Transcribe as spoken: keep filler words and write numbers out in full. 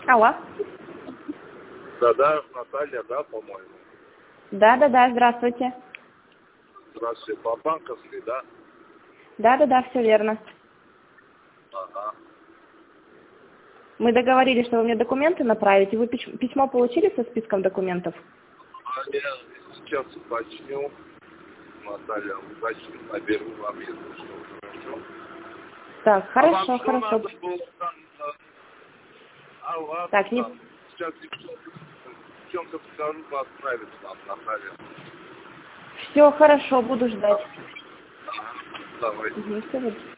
Алло. Да-да, Наталья, да, по-моему? Да-да-да, здравствуйте. Здравствуйте, по банковской, да? Да-да-да, все верно. Ага. Мы договорились, что вы мне документы направите. Вы пич- письмо получили со списком документов? А я сейчас уточню, Наталья, уточню, наберу вам, если что, хорошо? Так, А вам хорошо, что хорошо. надо было там? э, А ладно, Так, не... там, сейчас девчонка, девчонка скажу, отправит вам, Наталья. Все хорошо, буду ждать. Ага, давайте. Угу, всё.